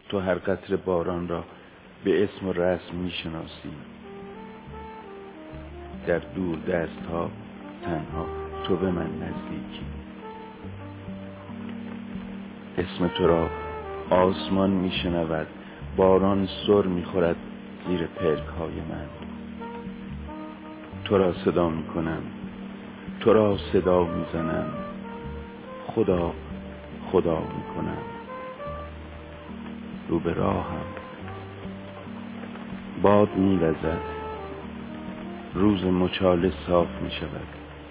تو هر قطره باران را به اسم و رسم میشناسی. در دور دست ها تنها تو به من نزدیکی. اسم تو را آسمان میشنود، باران سر میخورد زیر پلک های من. تو را صدا میکنم، تو را صدا میزنم، خدا خدا میکنم. رو به راهم باد میوزد، روز مچاله صاف میشود.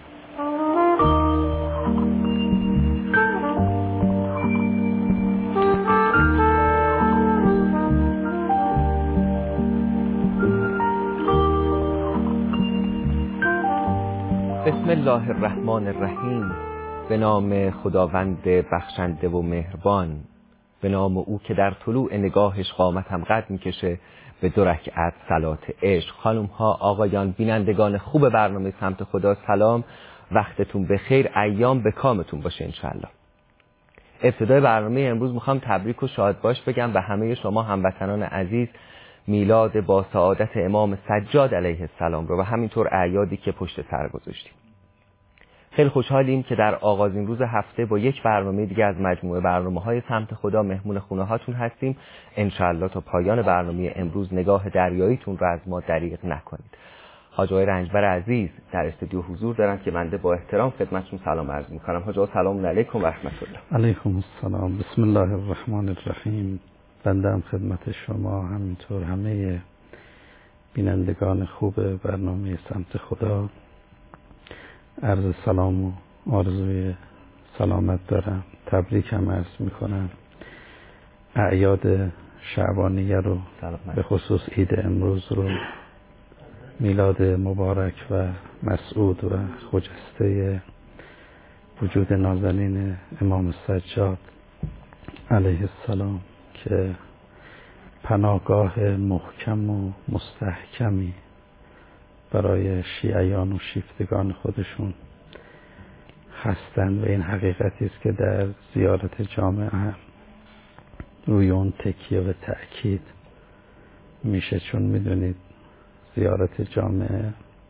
بسم الله الرحمن الرحیم. به نام خداوند بخشنده و مهربان. به نام او که در طلوع نگاهش قامت هم قد میکشه به 2 رکعت صلات عشق. خانم ها، آقایان، بینندگان خوب برنامه سمت خدا، سلام، وقتتون بخیر، ایام به کامتون باشه انشالله. ابتدای برنامه امروز میخوام تبریک و شادباش بگم به همه شما هموطنان عزیز میلاد با سعادت امام سجاد علیه السلام رو و همینطور اعیادی که پشت سر گذاشتیم. خیلی خوشحالیم که در آغازین روز هفته با یک برنامه دیگه از مجموعه برنامه‌های سمت خدا مهمون خونه هاتون هستیم. انشالله تا پایان برنامه امروز نگاه دریاییتون رو از ما دریغ نکنید. حاج آقای رنجبر عزیز در استودیو حضور دارن که بنده با احترام خدمتشون سلام عرض می‌کنم. حاج آقا سلام علیکم و رحمت الله. علیکم السلام. بسم الله الرحمن الرحیم. بنده هم خدمت شما همینطور همه بینندگان خوب برنامه سمت خدا عرض سلام و آرزوی سلامت دارم. تبریک هم عرض میکنم. اعیاد شعبانیه رو به خصوص عید امروز رو، میلاد مبارک و مسعود و خجسته وجود نازنین امام سجاد علیه السلام که پناهگاه محکم و مستحکمی برای شیعیان و شیفتگان خودشون هستند و این حقیقتی است که در زیارت جامعه هم روی اون تکیه و تأکید میشه، چون میدونید زیارت جامعه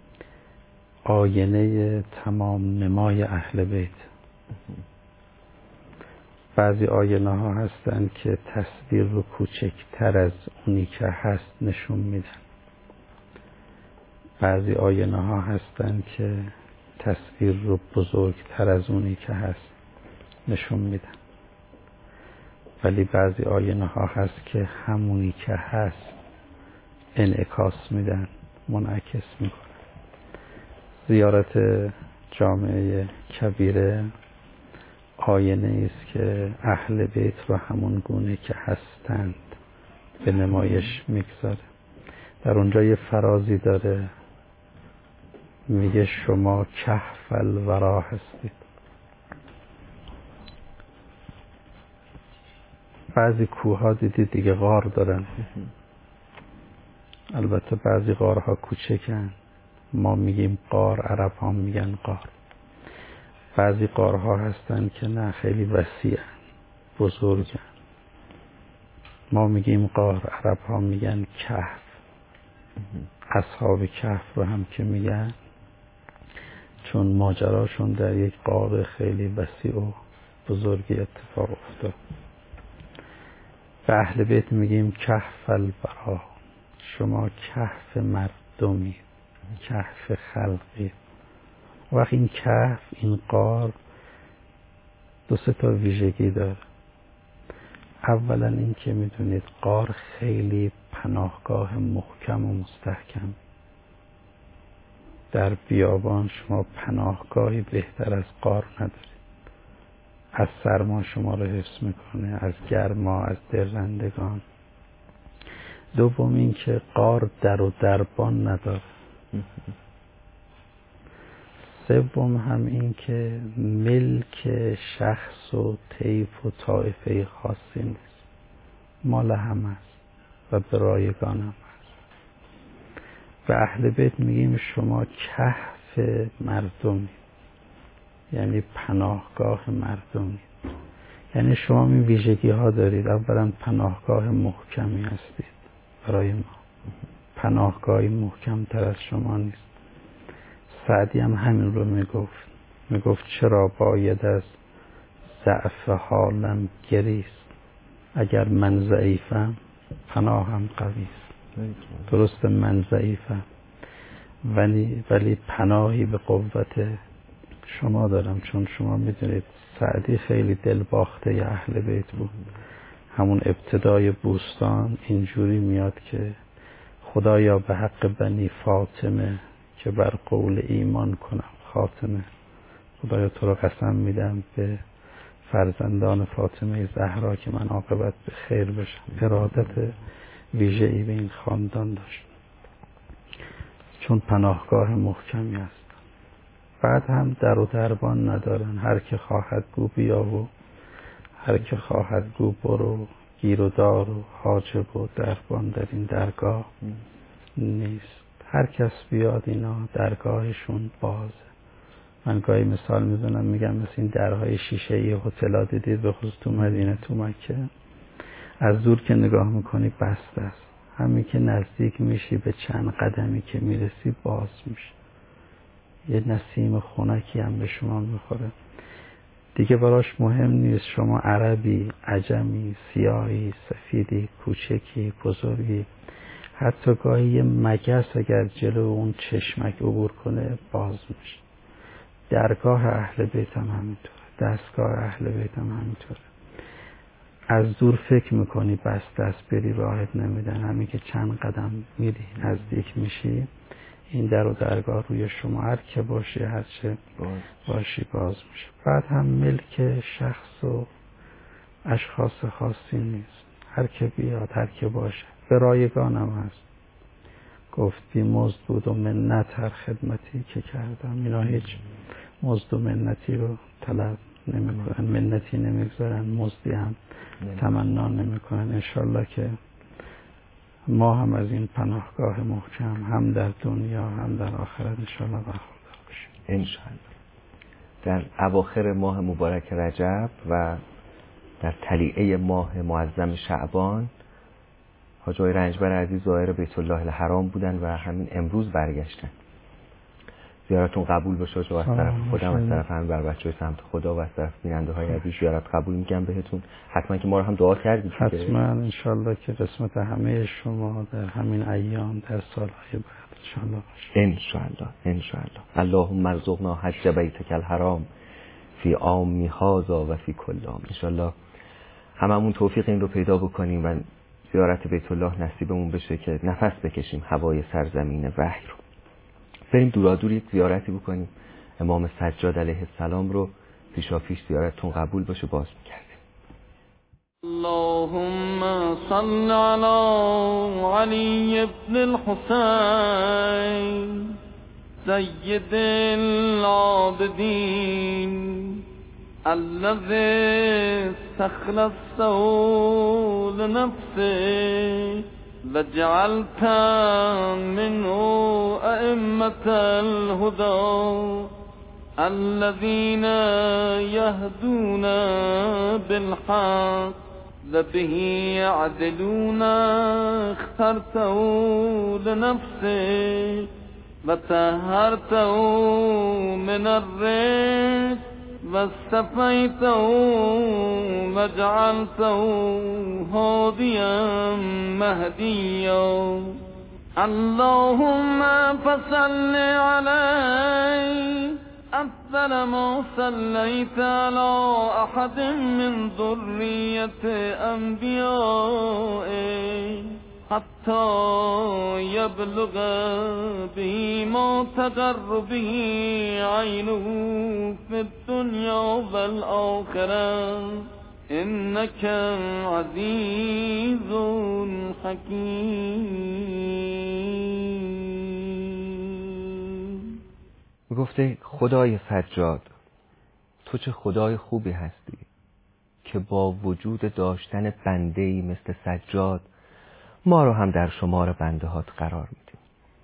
آینه تمام نمای اهل بیت. بعضی آینه ها هستند که تصویر رو کوچکتر از اونی که هست نشون میدن. بعضی آینه ها هستند که تصویر رو بزرگتر از اونی که هست نشون میدن. ولی بعضی آینه ها هست که همونی که هست انعکاس میدن، منعکس میکنن. زیارت جامعه کبیره آینه است که اهل بیت رو همون گونه که هستند به نمایش میگذاره. در اونجا یه فرازی داره، میگه شما کهف الورا هستید. بعضی کوه ها دیدید دیگه غار دارن، البته بعضی غارها کوچکن، ما میگیم غار، عرب ها میگن غار. بعضی غارها هستن که نه خیلی وسیعن، بزرگن، ما میگیم غار، عرب ها میگن کهف. اصحاب کهف رو هم که میگن چون ماجراشون در یک غار خیلی وسیع و بزرگی اتفاق افتاد. به اهل بیت میگیم کهف الورا، شما کهف مردمی، کهف خلقی. وقت این کهف، این غار 2-3 تا ویژگی داره. اولا این که میدونید غار خیلی پناهگاه محکم و مستحکم. در بیابان شما پناهگاهی بهتر از غار ندارید. از سرما شما رو حفظ میکنه، از گرما، از درندگان. دوم این که غار در و دربان نداره. سوم هم این که ملک شخص و طیف و طایفه خاصی نیست، مال هم هست و به رایگان هم هست. و اهل بیت میگیم شما کهف مردمی، یعنی پناهگاه مردمی. یعنی شما این ویژگی ها دارید. اولا پناهگاه محکمی هستید برای ما، پناهگاهی محکم تر از شما نیست. سعدی هم همین رو میگفت چرا باید از ضعف حالم گریست، اگر من ضعیفم پناهم قویست. درست من ضعیفم ولی پناهی به قوت شما دارم، چون شما میدونید سعدی خیلی دلباخته اهل بیت بود. همون ابتدای بوستان اینجوری میاد که خدایا به حق بنی فاطمه که بر قول ایمان کنم خاتمه. خدایا تو رو قسم میدم به فرزندان فاطمه زهرا که من عاقبت به خیر بشم. ارادت ویژه‌ای به این خاندان داشت چون پناهگاه محکمی است. بعد هم در و دربان ندارن، هر که خواهد گو بیا و هر که خواهد گو برو، گیر و دار و حاجب و دربان در این درگاه نیست. هر کس بیاد اینا درگاهشون بازه. من گاهی مثال میزنم میگم مثل این درهای شیشه‌ای هتل‌ها دیدید به خصوص تو مدینه تو مکه، از دور که نگاه میکنی بسته است، همین که نزدیک میشی به چند قدمی که میرسی باز میشه. یه نسیم خنکی هم به شما میخوره دیگه. براش مهم نیست شما عربی، عجمی، سیاهی، سفیدی، کوچکی، بزرگی. حتی گاهی یه مگس اگر جلو اون چشمک عبور کنه باز میشه. درگاه اهل بیت هم همینطوره، دستگاه اهل بیت هم همینطوره. از دور فکر میکنی بس دست بری راحت نمیدن، همین که چند قدم میری نزدیک میشی این در و درگاه روی شما هر که باشی هر چه باشی باز میشه. بعد هم ملک شخص و اشخاص خاصی نیست، هر که بیاد هر که باشه. به رایگان هم هست، گفت بی مزد بود و منت هر خدمتی که کردم. اینا هیچ مزد و منتی رو طلب نمی کنن، منتی نمیگذارن، مزدی هم تمنا نمی کنن. انشالله که ما هم از این پناهگاه محکم هم در دنیا هم در آخرت انشالله برخوردار بشیم. انشالله. در اواخر ماه مبارک رجب و در طلیعه ماه معظم شعبان حاج آقای رنجبر عزیز زائر بیت الله الحرام بودن و همین امروز برگشتن. زیارتون قبول بشه و از طرف خودم، از طرف همین بر بچه‌های سمت خدا و از طرف بیننده‌های عزیز زیارت قبول میگم بهتون. حتما که ما رو هم دعا کردید. حتما انشالله که قسمت همه شما در همین ایام در سالهای بعد انشالله باشه. انشالله. اللهم ارزقنا حج بیتک الحرام فی عام هذا و فی کل عام. انشالله هممون توفیق این رو پیدا بکنیم و زیارت بیت الله نصیبمون بشه که نفس بکشیم هوای سرزمین وحی رو. بریم دورادوری زیارتی بکنیم امام سجاد علیه السلام رو. پیشاپیش زیارتتون قبول باشه باز میکردیم. اللهم صل علی علی ابن الحسین سید العابدین الذي استخلصه لنفسه وجعلت منه أئمة الهدى الذين يهدون بالحق وبه يعدلون اخترته لنفسه وطهرته من الرجس واصطفيته وجعلته هاديا مهديا اللهم فصل عليه أفضل ما صليت على أحد من ذرية أنبيائه حتى يبلغ به ما تقر به عينه في الدنيا والآخرة إنك عزيز حكيم. گفته خدای سجاد تو چه خدای خوبی هستی که با وجود داشتن بنده‌ای مثل سجاد ما رو هم در شمار بنده هات قرار میدیم.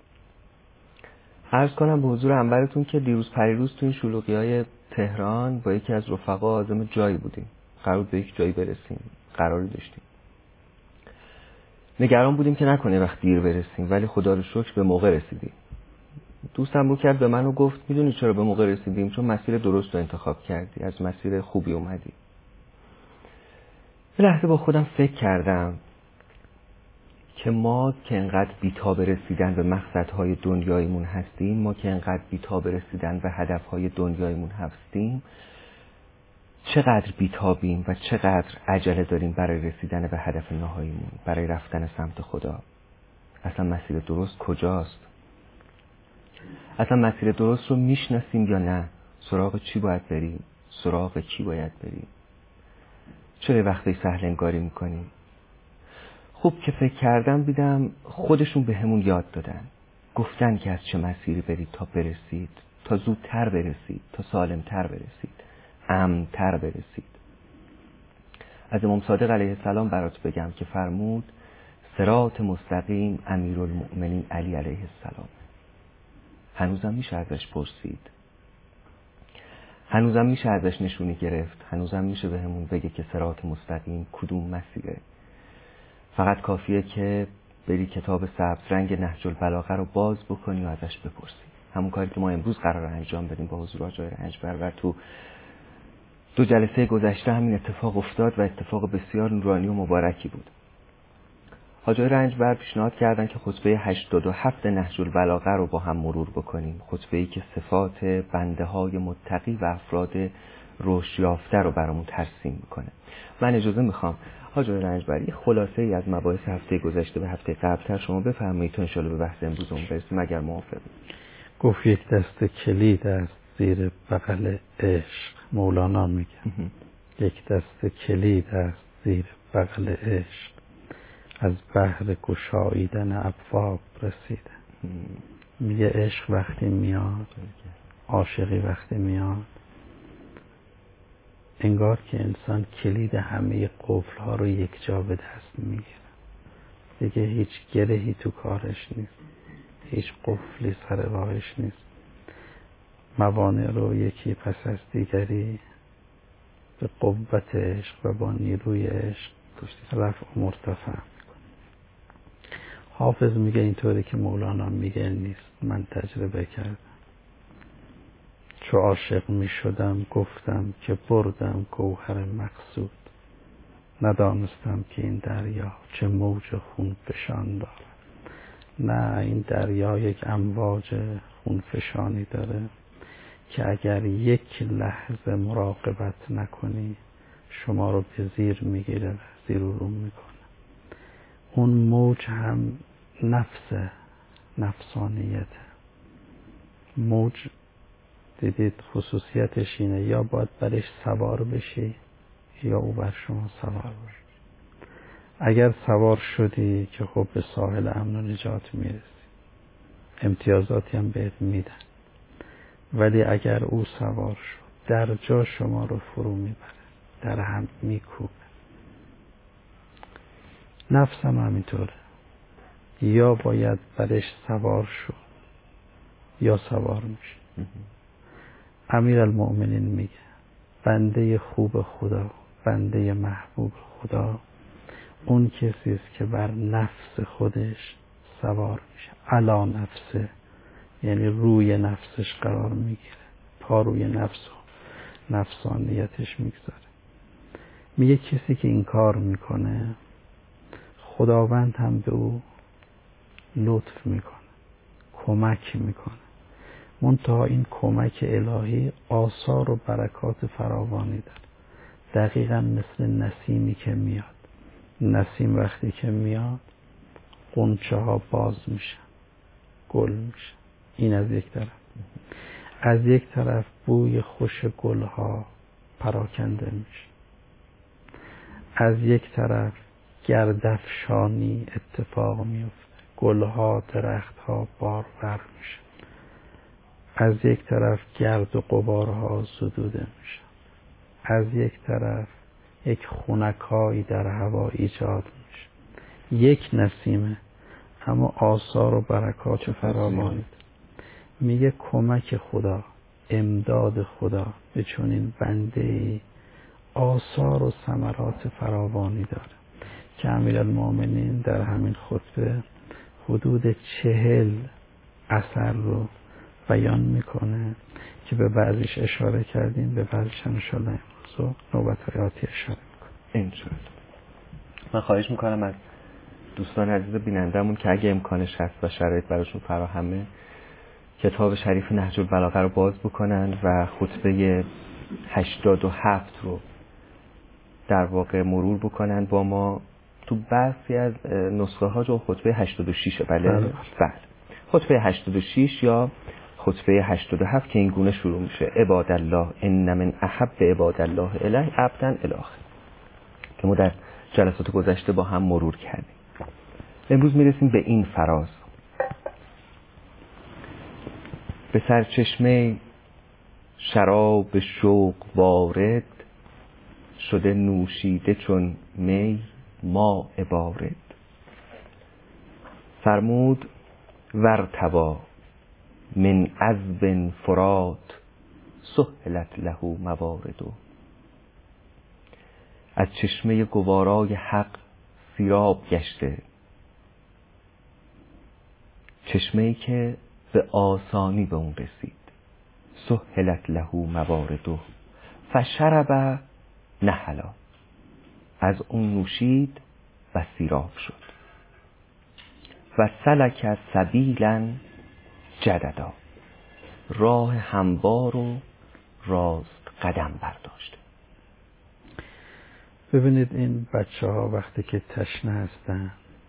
عرض کنم به حضور انورتون که دیروز پریروز تو این شلوغی‌های تهران با یکی از رفقا عازم جایی بودیم. قرار به یک جایی برسیم، قراری داشتیم. نگران بودیم که نکنه وقت دیر برسیم، ولی خدا رو شکر به موقع رسیدیم. دوستم رو کرد به من و گفت میدونی چرا به موقع رسیدیم؟ چون مسیر درست رو انتخاب کردی، از مسیر خوبی اومدی. یه لحظه با خودم فکر کردم که ما که انقدر بی‌تاب رسیدن به مقصدهای دنیایمون هستیم، ما که انقدر بی‌تاب رسیدن به هدفهای دنیایمون هستیم، چقدر بی‌تابیم و چقدر عجله داریم برای رسیدن به هدف نهاییمون، برای رفتن سمت خدا. اصلا مسیر درست کجاست؟ اصلا مسیر درست رو میشناسیم یا نه؟ سراغ چی باید بریم؟ سراغ کی باید بریم؟ چرا وقتی سهل انگاری میکنیم؟ خوب که فکر کردم دیدم خودشون به همون یاد دادن، گفتن که از چه مسیری برید تا برسید، تا زودتر برسید، تا سالمتر برسید، امن‌تر برسید. از امام صادق علیه السلام برات بگم که فرمود صراط مستقیم امیرالمؤمنین علی علیه السلام. هنوزم میشه ازش پرسید، هنوزم میشه ازش نشونی گرفت، هنوزم میشه به همون بگه که صراط مستقیم کدوم مسیره. فقط کافیه که بری کتاب سبز رنگ نهج البلاغه رو باز بکنی و ازش بپرسی. همون کاری که ما امروز قرار انجام بدیم با حضور آقای رنجبر و تو 2 جلسه گذشته همین اتفاق افتاد و اتفاق بسیار نورانی و مبارکی بود. حاجی رنجبر پیشنهاد کردن که خطبه 87 نهج البلاغه رو با هم مرور بکنیم، خطبه‌ای که صفات بنده های متقی و افراد رشد یافته رو برامون ترسیم میکنه. من اجازه میخوام حاجی رنجبر یه خلاصه ای از مباحث هفته گذشته به هفته قبلتر شما بفرمایید تا انشالله به بحث امروزمون برسیم اگر موافقید. گفت یک دست کلید است زیر بغل عشق. مولانا میگه یک دست کلید است زیر بغل عشق، از بحر گشاییدن ابواب رسیده. میگه عشق وقتی میاد، عاشقی وقتی میاد، انگار که انسان کلید همه قفل‌ها رو یک جا به دست میگیره. دیگه هیچ گرهی تو کارش نیست، هیچ قفلی سر راهش نیست. موانع رو یکی پس از دیگری به قوت عشق و با نیروی عشق رفع و مرتفع میکنه. حافظ میگه اینطوری که مولانا میگه نیست، من تجربه کردم. چو عاشق میشدم گفتم که بردم گوهر مقصود، ندانستم که این دریا چه موج خون فشان داره. نه، این دریا یک امواج خون فشانی داره که اگر یک لحظه مراقبت نکنی شما رو به زیر میگیره و زیر و رو میکنه. اون موج هم نفسانیته. موج دیدید خصوصیتش اینه یا باید برش سوار بشی یا او بر شما سوار بشه. اگر سوار شدی که خب به ساحل امن و نجات میرسی، امتیازاتی هم بهت میدن، ولی اگر او سوار شد در جا شما رو فرو میبره، در هم میکوبه. نفسم همینطوره، یا باید برش سوار شد یا سوار میشه. امیرالمؤمنین میگه بنده خوب خدا، بنده محبوب خدا اون کسی است که بر نفس خودش سوار میشه. علا نفسه یعنی روی نفسش قرار میگیره، پا روی نفس و نفسانیتش میگذاره. میگه کسی که این کار میکنه خداوند هم به او لطف میکنه، کمک میکنه. منتها این کمک الهی آثار و برکات فراوانی داره. دقیقا مثل نسیمی که میاد. نسیم وقتی که میاد غنچه ها باز میشن، گل میشن. این از یک طرف. از یک طرف بوی خوش گل ها پراکنده میشه، از یک طرف گردافشانی اتفاق میفته، گل ها درخت ها بارور میشه، از یک طرف گرد و غبارها زدوده میشه، از یک طرف یک خنکایی در هوا ایجاد میشه. یک نسیمه اما آثار و برکات فراوانی. میگه کمک خدا، امداد خدا به چنین بنده‌ای آثار و ثمرات فراوانی داره که امیرالمومنین در همین خطبه حدود 40 اثر رو بیان میکنه که به بعضیش اشاره کردیم، به بعضیش هم انشاءالله امروز و نوبت‌های آتی اشاره میکنیم انشاءالله. من خواهش میکنم از دوستان عزیز بینندمون که اگه امکانش هست و شرایط براشون فراهمه کتاب شریف نهج البلاغه رو باز بکنن و خطبه 87 رو در واقع مرور بکنن با ما. تو بعضی از نسخه ها جو خطبه 86 بله؟ خطبه 86 یا خطبه 87 که این گونه شروع میشه: عباد الله ان من احب عباد الله الیه عبدا الاخ، که ما در جلسات گذشته با هم مرور کردیم. امروز میرسیم به این فراز: به سرچشمه شراب شوق وارد، شده نوشیده چون می ما عبارد. فرمود ورتوا من عذب فرات، سهلت له موارد. از چشمه گوارای حق سیراب گشته، چشمه‌ای که به آسانی به اون رسید. سهلت له موارد فشرب نهلا، از اون نوشید و سیراب شد. و سلک سبیلا جددا، راه هموار و راست قدم برداشته. ببینید این بچه ها وقتی که تشنه هستن،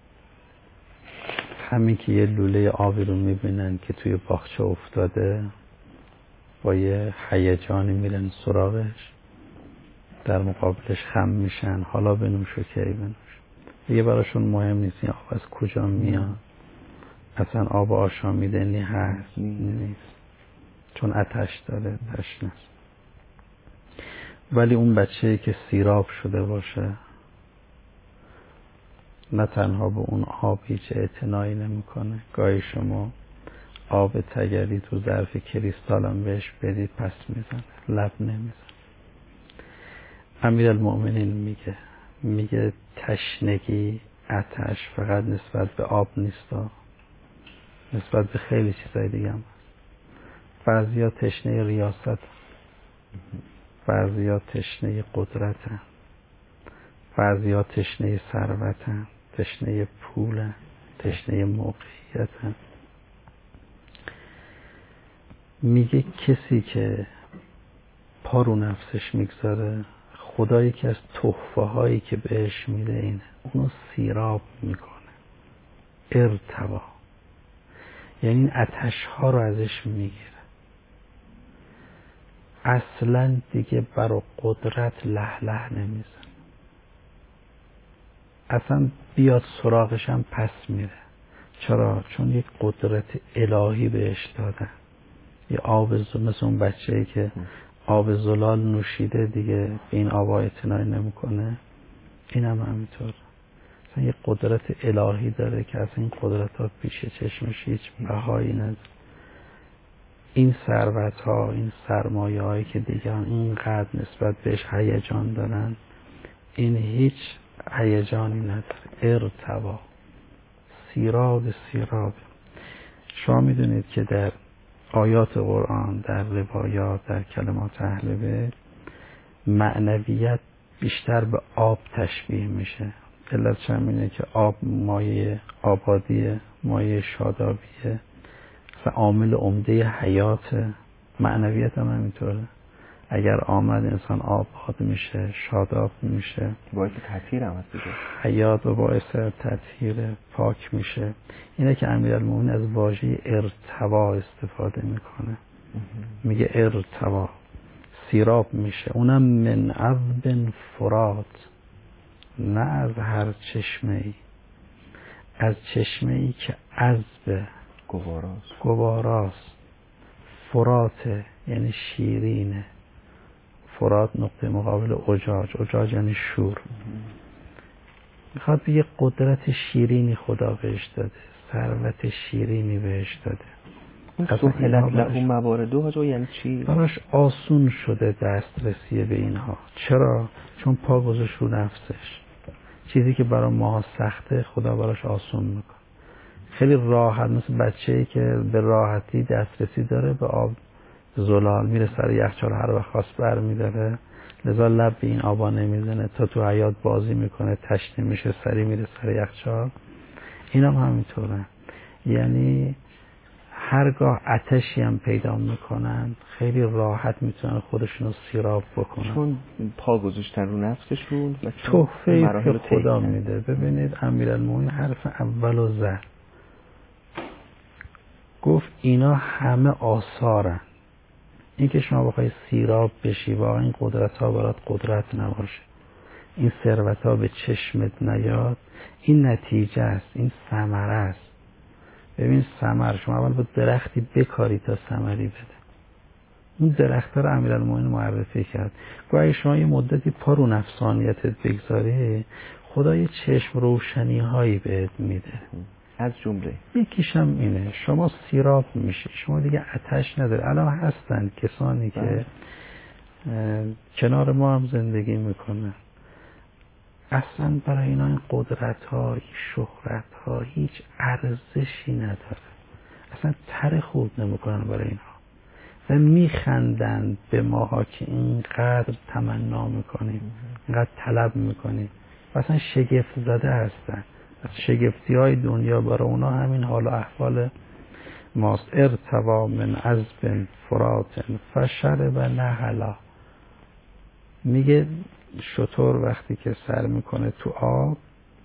همین که یه لوله آبی رو میبینن که توی باغچه افتاده، با یه هیجانی میرن سراغش، در مقابلش خم میشن، حالا بنوش و کی بنوش. دیگه براشون مهم نیست این آب از کجا میاد، اصلا آب آشامیدنی هست نیست، چون آتش داره، تشنه است. ولی اون بچه‌ای که سیراب شده باشه، نه تنها به اون آب هیچ اعتنایی نمیکنه، گاهی شما آب تگری تو ظرف کریستال هم بهش بدید پس میزنه، لب نمیزنه. امیرالمومنین میگه تشنگی، آتش فقط نسبت به آب نیستا، نسبت به خیلی چیزای دیگه هم هست. بعضیا تشنه ریاست، بعضیا تشنه قدرتن، بعضیا تشنه ثروتن، تشنه پولن، تشنه موقعیتن. میگه کسی که پا رو نفسش میگذاره، خدا یکی از تحفه هایی که بهش میده اینه، اونو سیراب میکنه. ارتوا یعنی این آتش ها رو ازش میگیره، اصلا دیگه برای قدرت له نمیزن، اصلا بیاد سراغش هم پس میره. چرا؟ چون یک قدرت الهی بهش دادن. یه آب مثل اون بچه‌ای که آب زلال نوشیده دیگه به این آب اعتنایی نمیکنه، این هم همینطور. اصلا یه قدرت الهی داره که اصلا این قدرت ها پیش چشمش هیچ بهایی نداره. این ثروت ها، این سرمایه هایی که دیگران اینقدر نسبت بهش هیجان دارن، این هیچ هیجانی نداره. ارتوا، سیراب. شما میدونید که در آیات قرآن، در روایات، در کلمات اهل بیت، معنویت بیشتر به آب تشبیه میشه. علتش هم اینه که آب مایه آبادیه، مایه شادابیه، عامل عمده حیات. معنویت هم همینطوره. اگر آمد انسان آباد میشه، شاداب میشه، باعث تطهیر هم هست دیگه، حیات و باعث تطهیر، پاک میشه. اینه که امیرالمومنین از واژه ارتوا استفاده میکنه. میگه ارتوا، سیراب میشه، اونم من عذب فرات، نه از هر چشمه ای، از چشمه ای که عذب گواراست، فراته یعنی شیرینه. فرات نقطه مقابل اجاج یعنی شور. میخواد بگه قدرت شیرینی خدا بهش داده، ثروت شیرینی بهش داده. این سهلت له موارد حاجا یعنی چی؟ براش آسون شده دسترسی به اینها. چرا؟ چون پا گذاشت رو نفسش. چیزی که برای ما سخته خدا براش آسون میکنه. خیلی راحت، مثل بچه‌ای که به راحتی دسترسی داره به آب زلال، میره سر یخچال هر وقت خواست برمی‌داره، لذا لب به این آبا نمیزنه تا تو حیاط بازی میکنه، تشنه میشه، سری میره سر یخچال. اینا هم همینطوره. یعنی هرگاه آتشی هم پیدا میکنن خیلی راحت میتونن خودشون رو سیراب بکنن، چون پا گذاشتن رو نفسشون و تحفه که خدا میده. ببینید امیرالمومنین حرف اول و زد، گفت اینا همه آثارن. این که شما بخوای سیراب بشی واقعا این قدرت ها برات قدرت نباشه، این ثروت ها به چشمت نیاد، این نتیجه است، این ثمره است. ببین ثمر، شما اول با درختی بکاری تا ثمری بده. اون درخت رو امیرالمومنین معرفی کرد. گویا شما یه مدتی پا رو نفسانیتت بگذاری، خدا یه چشم روشنی هایی بهت میده. از جمله یکیش هم اینه، شما سیراب میشی، شما دیگه آتش نداره. الان هستن کسانی که کنار ما هم زندگی میکنن، اصلا برای اینا این قدرت ها، شهرت ها هیچ ارزشی نداره، اصلا تره خورد نمیکنن برای اینها و میخندن به ماها که اینقدر تمنا میکنیم، اینقدر طلب میکنیم و اصلا شگفت زده هستن. از شگفتی های دنیا برای اونا همین حال و احوال ماست. ارتوا من عذب فرات فشرب نهلا. میگه شتر وقتی که سر میکنه تو آب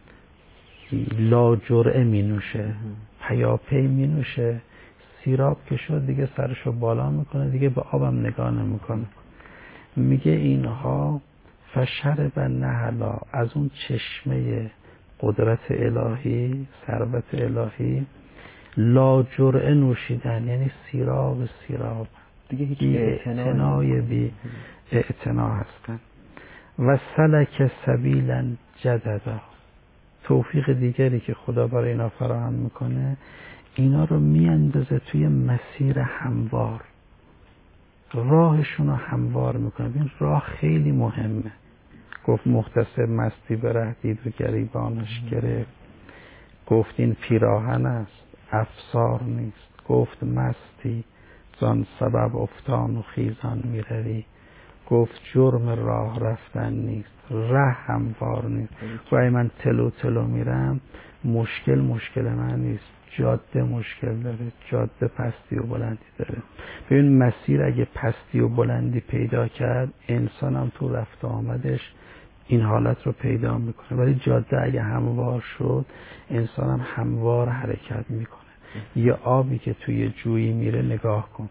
لا جرعه می نوشه، پیاپی می نوشه، سیراب که شد دیگه سرشو بالا میکنه، دیگه به آبم نگاه نمیکنه. میگه اینها فشرب نهلا، از اون چشمه قدرت الهی، ثروت الهی لا جرعه نوشیدن، یعنی سیراب دیگه هیچ اعتنای بی اعتنا هستن. و سلک سبیلا جددا، توفیق دیگری که خدا برای اینا فراهم میکنه، اینا رو میاندازه توی مسیر هموار، راهشون رو هموار میکنه. این راه خیلی مهمه. گفت مختصر مستی بره دید و گریبانش گرفت، گفت این پیراهن است افسار نیست، گفت مستی زان سبب افتان و خیزان میروی، گفت جرم راه رفتن نیست ره هموار نیست. و من تلو میرم، مشکل من نیست، جاده مشکل داره، جاده پستی و بلندی داره. ببین مسیر اگه پستی و بلندی پیدا کرد، انسان هم تو رفت آمدش این حالت رو پیدا میکنه. ولی جاده اگه هموار شد، انسان هم هموار حرکت میکنه. یه آبی که توی جویی میره نگاه کن،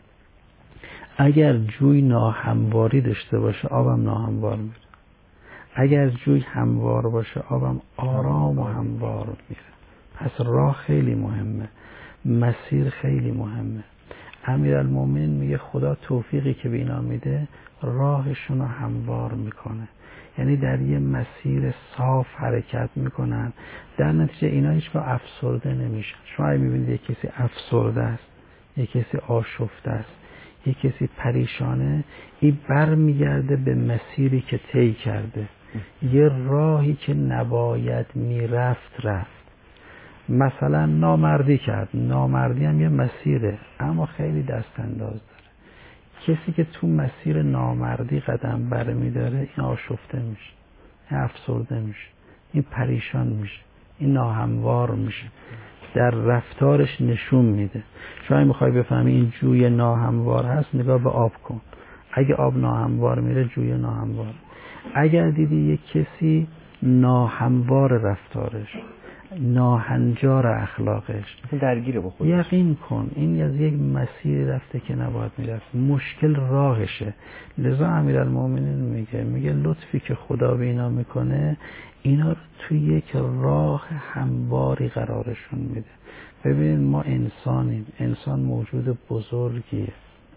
اگر جوی ناهمواری داشته باشه آبم ناهموار میره، اگر جوی هموار باشه آبم آرام و هموار میره. پس راه خیلی مهمه، مسیر خیلی مهمه. امیرالمومنین میگه خدا توفیقی که به اینا میده راهشون رو هموار میکنه، یعنی در یه مسیر صاف حرکت میکنن، در نتیجه اینا هیچگاه افسرده نمیشن. شما میبینید یک کسی افسرده است، یک کسی آشفته است، یک کسی پریشانه، این بر میگرده به مسیری که طی کرده، یه راهی که نباید میرفت رفت. مثلا نامردی کرد، نامردی هم یه مسیره اما خیلی دست انداز داره. کسی که تو مسیر نامردی قدم بر میداره این آشفته میشه، این افسرده میشه، این پریشان میشه، این ناهموار میشه، در رفتارش نشون میده. شما میخوای بفهمی این جوی ناهموار هست، نگاه به آب کن. اگه آب ناهموار میره، جوی ناهموار. اگر دیدی یک کسی ناهموار رفتارش، ناهنجار اخلاقش، درگیره با خودش، یقین کن این از یک مسیری رفته که نباید میرفت، مشکل راهشه. لذا امیرالمومنین میگه لطفی که خدا به اینا میکنه، اینا رو توی یک راه همواری قرارشون میده. ببینید ما انسانیم، انسان موجود بزرگیه.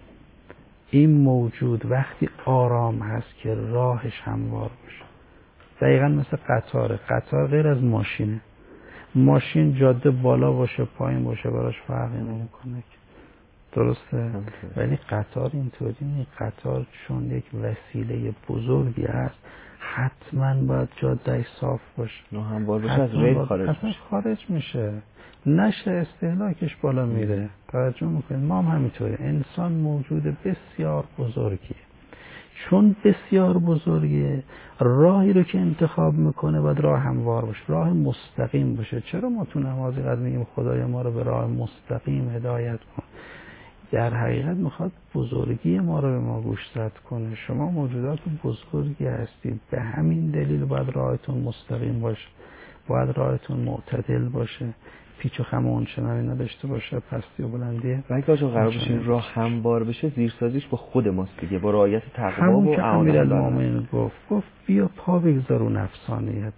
این موجود وقتی آرام هست که راهش هموار باشه، دقیقا مثل قطاره. قطار غیر از ماشینه. ماشین جاده بالا باشه پایین باشه براش فرقی نمیکنه، درسته؟ ولی قطار اینطوری نیست. قطار چون یک وسیله بزرگی است حتما باید جاده‌اش صاف باشه، نه هموار بشه از ریل خارج میشه، نشه استهلاکش بالا میره. توجه میکنید؟ ما هم همینطوره. انسان موجود بسیار بزرگیه، چون بسیار بزرگیه راهی رو که انتخاب میکنه باید راه هموار باشه، راه مستقیم باشه. چرا ما تو نماز قد میگیم خدای ما رو به راه مستقیم هدایت کن؟ در حقیقت میخواد بزرگی ما رو به ما گوشزد کنه. شما موجودات بزرگی هستید، به همین دلیل باید راهتون مستقیم باشه، باید راهتون معتدل باشه، پیچ و خم و اونچنانی نداشته باشه، پستی و بلندیه. و اگه قرار بشه این راه هموار بشه، زیرسازیش با خود ماست دیگه، با رعایت تقوا و همون که امیرالمومنین گفت بیا پا بگذار رو نفسانیتت،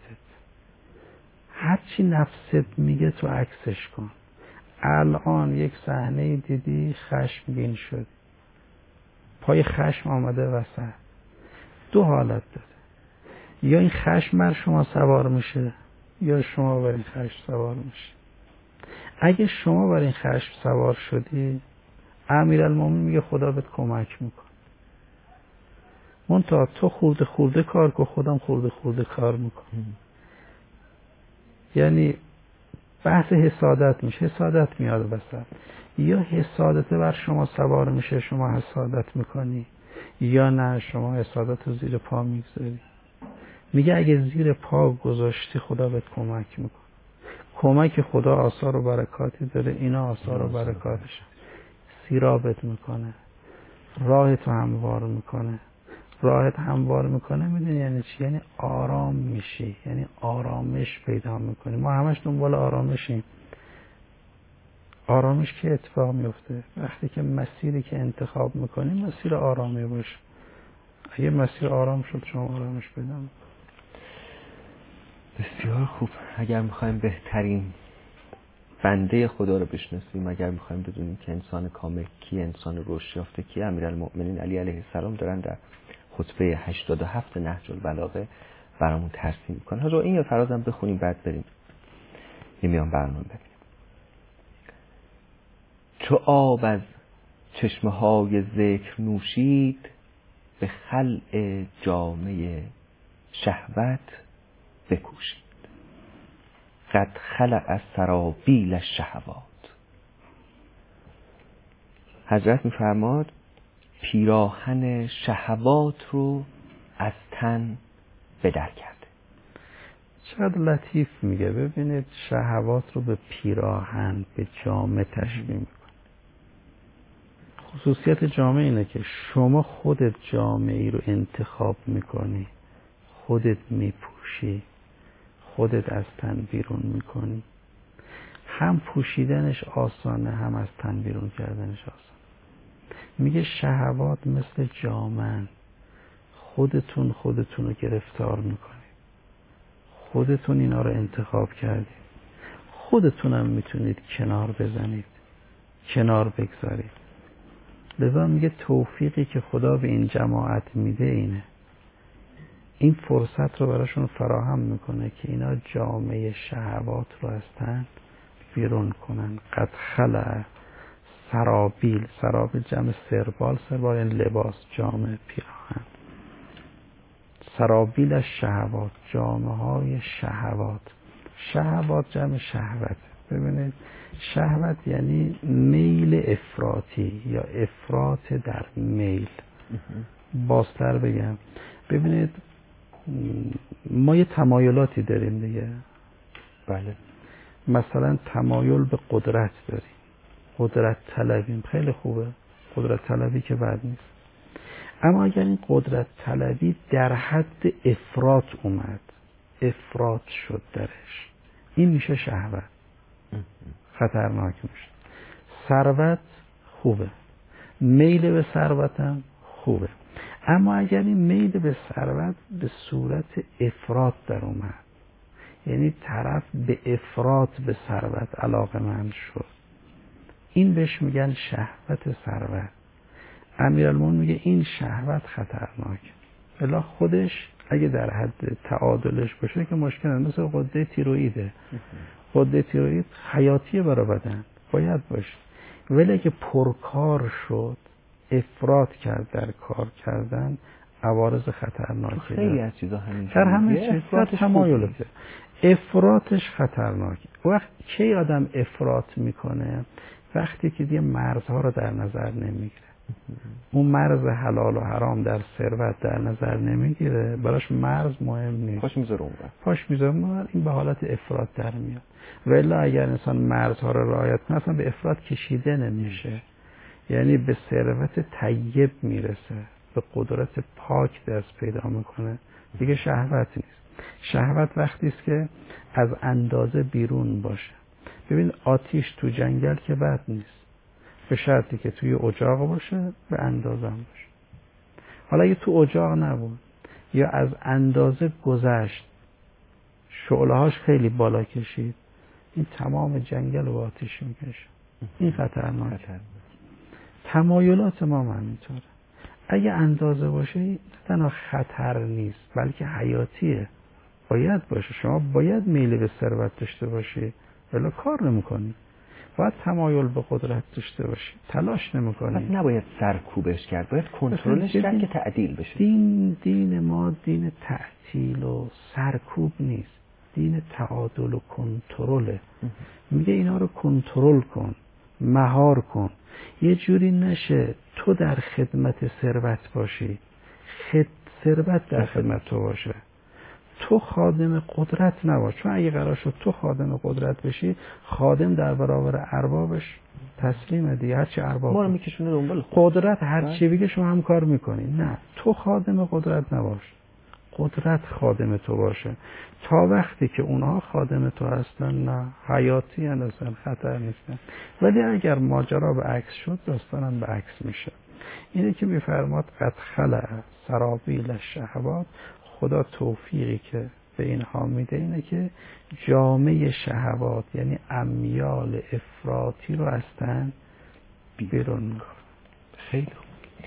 هرچی نفست میگه تو عکسش کن. الان یک صحنه دیدی خشمگین شد، پای خشم آمده وسط، دو حالت داره، یا این خشم بر شما سوار میشه یا شما بر این خشم سوار میشه. اگه شما بر این خشم سوار شدی، امیرالمومنین میگه خدا بهت کمک میکنه، منتها تو خورده خورده کار کن، خودم خورده خورده کار میکنه. یعنی بحث حسادت میشه، حسادت میاد وسط، یا حسادت بر شما سوار میشه شما حسادت میکنی، یا نه شما حسادت رو زیر پا میگذاری. میگه اگه زیر پا گذاشتی خدا بهت کمک میکنه. کمک خدا آثار و برکاتی داره، اینا آثار و برکاتش، سیرابت میکنه، راهت هموار میکنه. راهت هموار میکنه میدونی یعنی چی؟ یعنی آرام میشی، یعنی آرامش پیدا میکنی. ما همش دنبال آرامشیم. آرامش که اتفاق میفته وقتی که مسیری که انتخاب میکنی مسیر آرامی باشه. اگه مسیر آرام شد شما آرامش پیدا میکنی. بسیار خوب. اگر میخوایم بهترین بنده خدا رو بشناسیم، اگر میخوایم بدونیم که انسان کامل کی، انسان رشد یافته کی، امیرالمؤمنین علی علیه السلام دارن در خطبه 87 نهج البلاغه برامون ترسیم میکنه. حالا این یا فرازم بخونیم بعد بریم یه میان برنامه ببینیم. چو آب از چشمه های ذکر نوشید، به خلع جامه شهوت بکوشید. قد خلع از سرابیل الشهوات. حضرت میفرماد پیراهن شهوات رو از تن بدر کرده. چقدر لطیف میگه. ببینید شهوات رو به پیراهن، به جامه تشبیه میکنه. خصوصیت جامه اینه که شما خودت جامه ای رو انتخاب میکنی، خودت میپوشی، خودت از تن بیرون میکنی. هم پوشیدنش آسانه، هم از تن بیرون کردنش آسانه. میگه شهوات مثل جامن، خودتون رو گرفتار میکنی، خودتون اینا رو انتخاب کردید، خودتونم میتونید کنار بزنید، کنار بگذارید. لذا میگه توفیقی که خدا به این جماعت میده اینه، این فرصت رو براشون فراهم میکنه که اینا جامعه شهوات رو از تن بیرون کنن. قد خلع سرابیل، سرابیل جمع سربال، سربال یعنی لباس، جامعه، پیراهن. سرابیل از شهوات، جامعه های شهوات. شهوات جمع شهوت. ببینید شهوت یعنی میل افراطی یا افراط در میل. بازتر بگم، ببینید ما یه تمایلاتی داریم دیگه. بله. مثلا تمایل به قدرت داریم، قدرت طلبیم، خیلی خوبه، قدرت طلبی که بد نیست. اما اگر این قدرت طلبی در حد افراط اومد، افراط شد درش، این میشه شهوت، خطرناک میشه. ثروت خوبه، میل به ثروتم خوبه، اما اگر این میل به ثروت به صورت افراط در اومد، یعنی طرف به افراط به ثروت علاقه‌مند شد، این بهش میگن شهوت ثروت. امیرالمومنین میگه این شهوت خطرناک. الا خودش اگه در حد تعادلش باشه که مشکل نیست. مثل غده تیروئیده. غده تیروئید حیاتیه برای بدن، باید باشه. ولی اگه پرکار شد، افراط کرد در کار کردن، عوارض خطرناکی خیلی از چیزا همین در همه چیز تمایلته. افراطش خطرناکه. وقت کی آدم افراط میکنه؟ وقتی که دیگه مرزها رو در نظر نمیگیره. اون مرز حلال و حرام در ثروت در نظر نمیگیره، براش مرز مهم نیست، پاش میذاره این به حالت افراط در میاد. ولی اگر انسان مرزها رو رعایت کنه اصلا به افراط کشیده نمیشه، یعنی به ثروت طیب میرسه، به قدرت پاک دست پیدا میکنه، دیگه شهوت نیست. شهوت وقتی است که از اندازه بیرون باشه. ببین آتیش تو جنگل که بد نیست، به شرطی که توی اجاق باشه، به اندازه هم باشه. حالا اگه تو اجاق نبود یا از اندازه گذشت، شعله‌هاش خیلی بالا کشید، این تمام جنگل رو آتیش میکشه. این خطرناکه. تمایلات ما همینطوره. اگه اندازه باشه نه تنها خطر نیست بلکه حیاتیه، باید باشه. شما باید میل به ثروت داشته باشی ولی کار نمی‌کنی. باید تمایل به قدرت داشته باشی، تلاش نمی‌کنی. پس نباید سرکوبش کرد، باید کنترلش کرد که تعدیل بشه. دین ما دین تعدیل و سرکوب نیست، دین تعادل و کنترله. میگه اینا رو کنترل کن، مهار کن، یه جوری نشه تو در خدمت ثروت باشی، ثروت در خدمت تو باشه، تو خادم قدرت نباش. چون اگه قرار شد تو خادم قدرت بشی، خادم در برابر اربابش تسلیمه دیگه، هرچی ارباب ما رو میکشونه دنبال قدرت، هرچی بگه شما هم کار میکنی. نه، تو خادم قدرت نباش، قدرت خادم تو باشه. تا وقتی که اونها خادم تو هستن، نه، حیاتی هستن، خطر نیستن. ولی اگر ماجرا به عکس شد، داستانم به عکس میشه. اینه که میفرماد قد خلع سرابیل الشهوات، خدا توفیقی که به اینها میده اینه که جامعه شهوات یعنی امیال افراطی رو هستن بیرون میکنه. خیلی خوب.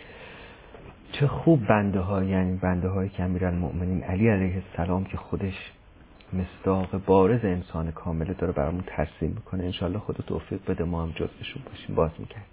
چه خوب بنده ها، یعنی بنده های که امیرالمؤمنین علی علیه السلام که خودش مصداق بارز انسان کامله داره برامون ترسیم میکنه. انشالله خدا توفیق بده ما هم جزوشون باشیم. باز میکردیم.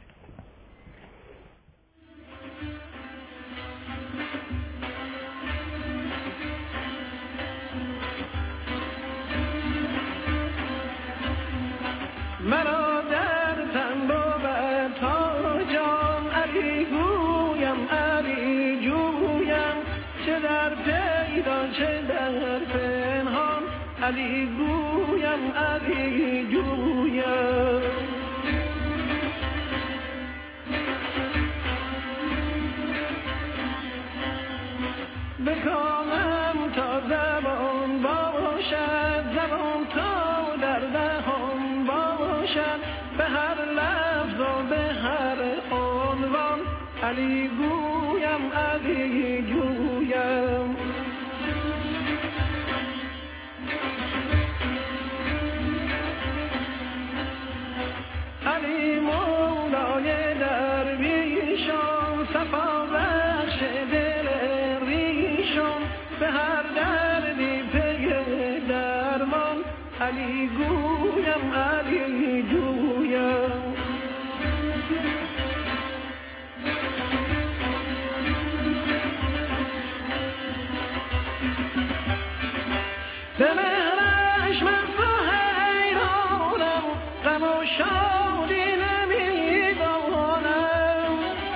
مرا در تنبو و تاجم علی گویم، علی جویم، چه در پیدا چه در پنهان، علی گویم، علی جویم. بکامم تا زبان باشد، زبان تا در دهان باشد، به هر لفظ و به هر عنوان، علی گویم، علی جویم. علی مولای درویشان، صفا بخش دل ریشان، به هر دردی پی درمان، علی گویم، علی جویم. به مهرش من حیرانم، غم و شادی نمیدانم.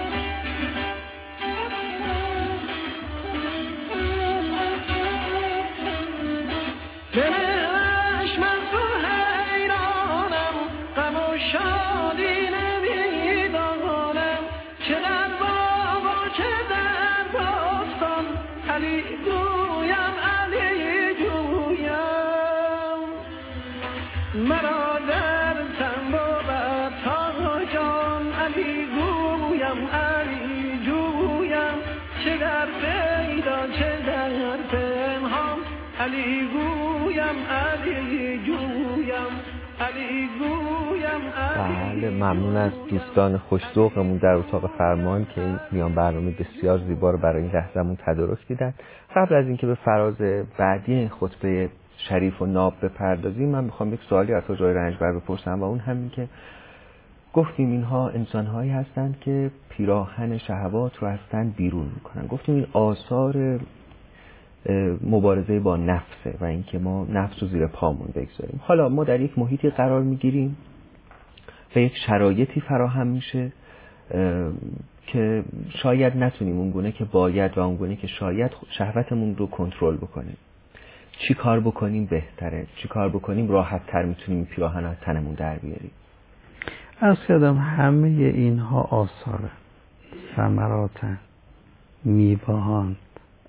به مهرش من حیرانم، غم و شادی نمیدانم. چه در باب و چه در باستان، علی گویم، علی جویم. مرا در تنبو و تاجان، علی گویم، علی جویم، چه در پیدا چه در پنهان، علی گویم، علی جویم، علی گویم، علی. بله، ممنون از دوستان خوش‌ذوقمون در اتاق فرمان که این میان برنامه بسیار زیبا رو برای این لحظه‌مون تدارک دیدن. قبل از اینکه به فراز بعدی این خطبه شریف و ناب بپردازیم، من میخوام یک سوالی از آقای رنجبر بپرسم و اون همین که گفتیم اینها انسان‌هایی هستند که پیراهن شهوات رو هستن بیرون میکنن. گفتیم این آثار مبارزه با نفسه و اینکه ما نفس رو زیر پامون بگذاریم. حالا ما در یک محیطی قرار میگیریم و یک شرایطی فراهم میشه که شاید نتونیم اونگونه که باید و اونگونه که شاید شهوتمون رو کنترل بکنیم. چی کار بکنیم بهتره؟ چی کار بکنیم راحت تر میتونیم پیراهن از تنمون در بیاریم؟ عرض کردم همه اینها آثاره، ثمراتن، میوهان.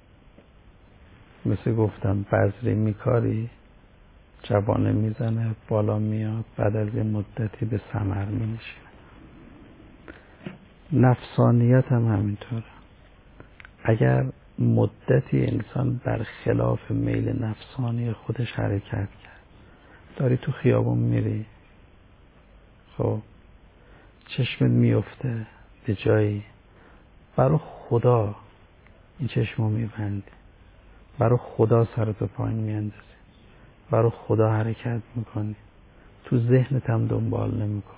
مثل گفتم بذری میکاری، جوانه میزنه، بالا میاد، بعد از یه مدتی به ثمر مینشینه. نفسانیت هم همینطوره. اگر مدتی انسان برخلاف میل نفسانی خودش حرکت کرد، داری تو خیابون میری، خب چشمت میفته به جایی، برای خدا این چشمو میبندی، برای خدا سرتو پایین میاندازی، برای خدا حرکت میکنی، تو ذهنت هم دنبال نمیکنی.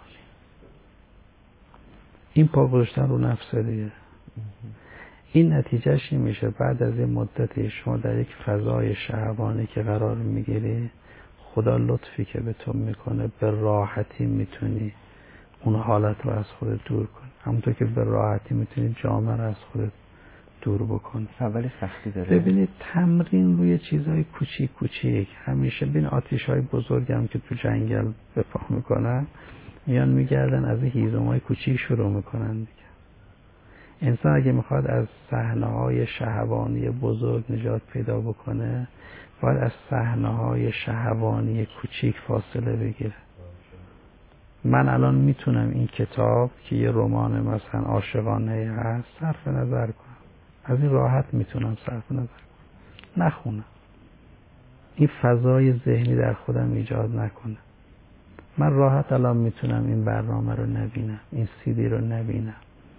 این پا گذاشتن رو نفس دیگه. این نتیجهش این میشه بعد از این مدتی شما در یک فضای شهوانی که قرار میگیری، خدا لطفی که به تو میکنه به راحتی میتونی اون حالت رو از خودت دور کنی، همونطور که به راحتی میتونی جامعه رو از خودت دور بکنی. اول سختی داره. ببینید تمرین روی چیزهای کوچیک کوچیک همیشه. ببین آتیش‌های بزرگ هم که تو جنگل به پا میکنن، میان میگردن از هیزم‌های کوچیک شروع میکنن دیگه. انسان اگه میخواد از صحنه‌های شهوانی بزرگ نجات پیدا بکنه، باید از صحنه‌های شهوانی کوچیک فاصله بگیره. من الان میتونم این کتاب که یه رمان مثلا عاشقانه هست صرف نظر کنم، از این راحت میتونم صرف نظر کنم، نخونم، این فضای ذهنی در خودم ایجاد نکنه. من راحت الان میتونم این برنامه رو نبینم، این CD رو نبینم.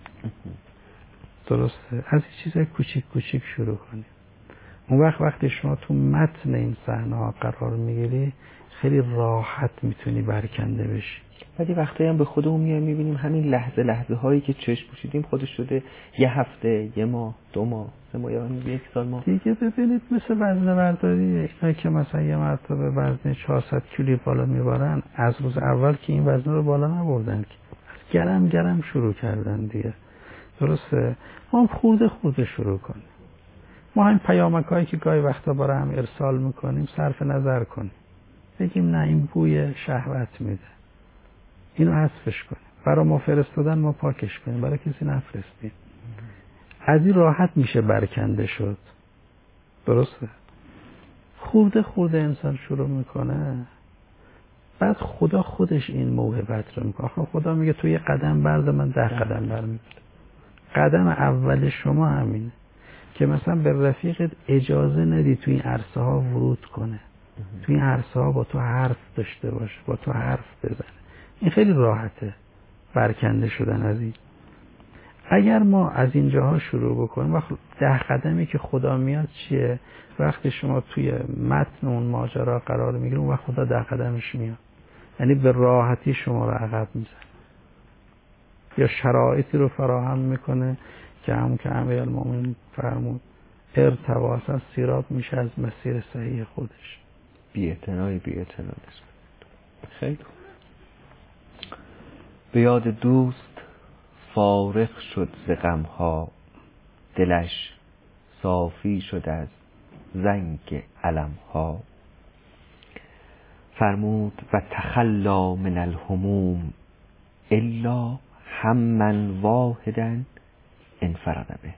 درسته؟ از این چیزای کوچیک کوچیک شروع کنیم. اون وقتی شما تو متن این صحنه ها قرار میگیری، خیلی راحت میتونی برکنده بشی. ولی وقتی هم به خودمون میایم میبینیم همین لحظه هایی که چشم پوشیدیم خودش شده یه هفته، یه ماه، 2 ماه، 3 ماه، یا 1 سال ما دیگه. ببینید مثل وزنه برداری، اینایی که مثلا یه مرتبه وزن 400 کیلو بالا میبرن، از روز اول که این وزن رو بالا نبردن، که از گرم شروع کردن دیگه. درسته؟ ما هم خورده شروع کنیم. ما هم پیامک هایی که گاهی وقتا برای هم ارسال میکنیم صرف نظر کنیم، بگیم نه این بوی شهوت میده، اینو حذفش کنیم. برای ما فرستادن ما پاکش کنیم، برای کسی نفرستیم. از این راحت میشه برکنده شد. درسته؟ خورده انسان شروع میکنه، بعد خدا خودش این موهبت رو میکنه. خدا میگه تو یه قدم برد، من 10 قدم برمیدارم. قدم اول شما همینه که مثلا به رفیقت اجازه ندی تو این عرصه ها ورود کنه، تو این عرصه ها با تو حرف داشته باشه، با تو حرف بزنه. این خیلی راحته برکنده شدن از این. اگر ما از اینجاها شروع بکنیم، وقت 10 قدمی که خدا میاد چیه؟ وقتی شما توی متن اون ماجرا قرار میگیریم، وقت خدا 10 قدمش میاد، یعنی به راحتی شما رو عقب میزنه، یا شرایطی رو فراهم میکنه که همون که امیرالمومنین فرمود ارتباط از سیراب میشه از مسیر صحیح خودش. بی‌اعتنایی خیلی خوب. به یاد دوست فارغ شد ز غم‌ها، دلش صافی شد از زنگ علم‌ها. فرمود و تخلا من الهموم الا همًا واحداً انفرد به.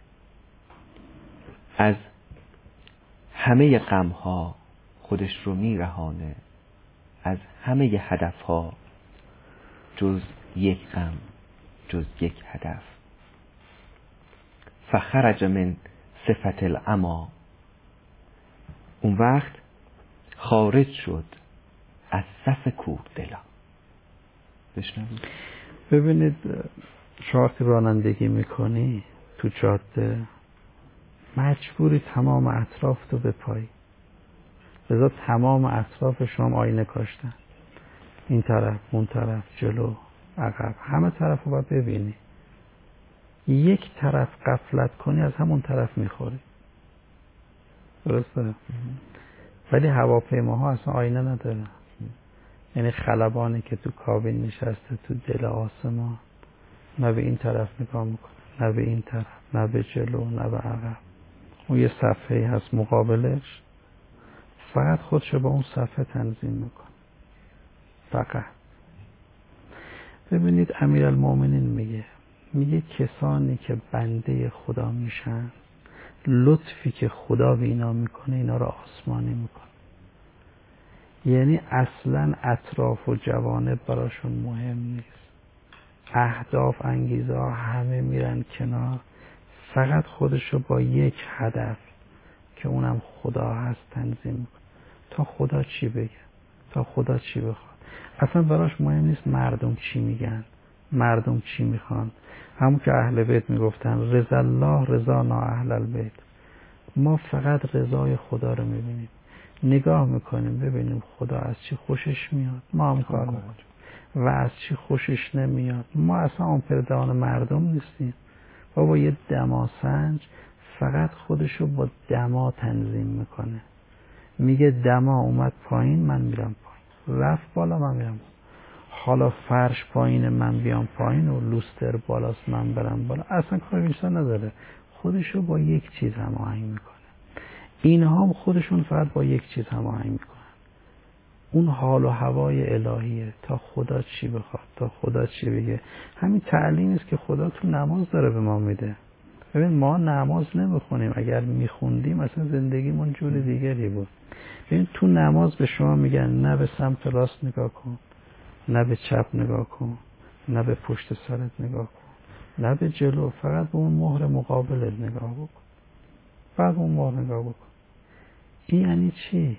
از همه غم‌ها خودش رو میرهانه، از همه هدف‌ها جز یک غم، جز یک هدف. فخرج من صفت العما، اون وقت خارج شد از صف کوردلا. بشنوید. ببینید شما که رانندگی میکنی تو جاده، مجبوری تمام اطراف تو بپایی، لذا تمام اطراف شما آینه کاشتن، این طرف، اون طرف، جلو، عقب، همه طرف رو باید ببینی. یک طرف غفلت کنی از همون طرف میخوری. درسته؟ ولی هواپیماها اصلا آینه ندارن. یعنی خلبانی که تو کابین نشسته تو دل آسمان، نه به این طرف نگاه میکنه، نه به این طرف، نه به جلو، نه به عقب. اون یه صفحه هست مقابلش، فقط خودشو با اون صفحه تنظیم میکنه. فقط. ببینید امیرالمومنین میگه کسانی که بنده خدا میشن، لطفی که خدا به اینا میکنه اینا رو آسمانی میکنه. یعنی اصلا اطراف و جوانب براشون مهم نیست، اهداف انگیزه ها همه میرن کنار، فقط خودشو با یک هدف که اونم خدا هست تنظیم میکنه. تا خدا چی بگه، تا خدا چی بخواد، اصلا براش مهم نیست مردم چی میگن، مردم چی میخوان. همون که اهل بیت میگفتن رضا الله رضا نا اهل البیت، ما فقط رضای خدا رو میبینیم، نگاه میکنیم ببینیم خدا از چی خوشش میاد، ما هم کار میکنیم، و از چی خوشش نمیاد. ما اصلا آمپردان مردم نیستیم. بابا یه دماسنج فقط خودشو با دما تنظیم میکنه، میگه دما اومد پایین من میرم پایین، رفت بالا من میرم بالا. حالا فرش پایین من بیام پایین و لوستر بالاست من برم بالا، اصلا کار بیشتر نداره، خودشو با یک چیز هماهنگ میکنه. اینها هم خودشون فقط با یک چیز هماهنگ میکنن، اون حال و هوای الهیه. تا خدا چی بخواد، تا خدا چی بگه. همین تعلیمی است که خدا تو نماز داره به ما میده. ببین ما نماز نمیخونیم، اگر میخوندیم اصلا زندگیمون جور دیگری بود. ببین تو نماز به شما میگن نه به سمت راست نگاه کن، نه به چپ نگاه کن، نه به پشت سرت نگاه کن، نه به جلو، فقط به اون مهر مقابلت نگاه بکن، فقط اون مهر نگاه بکن. این یعنی چی؟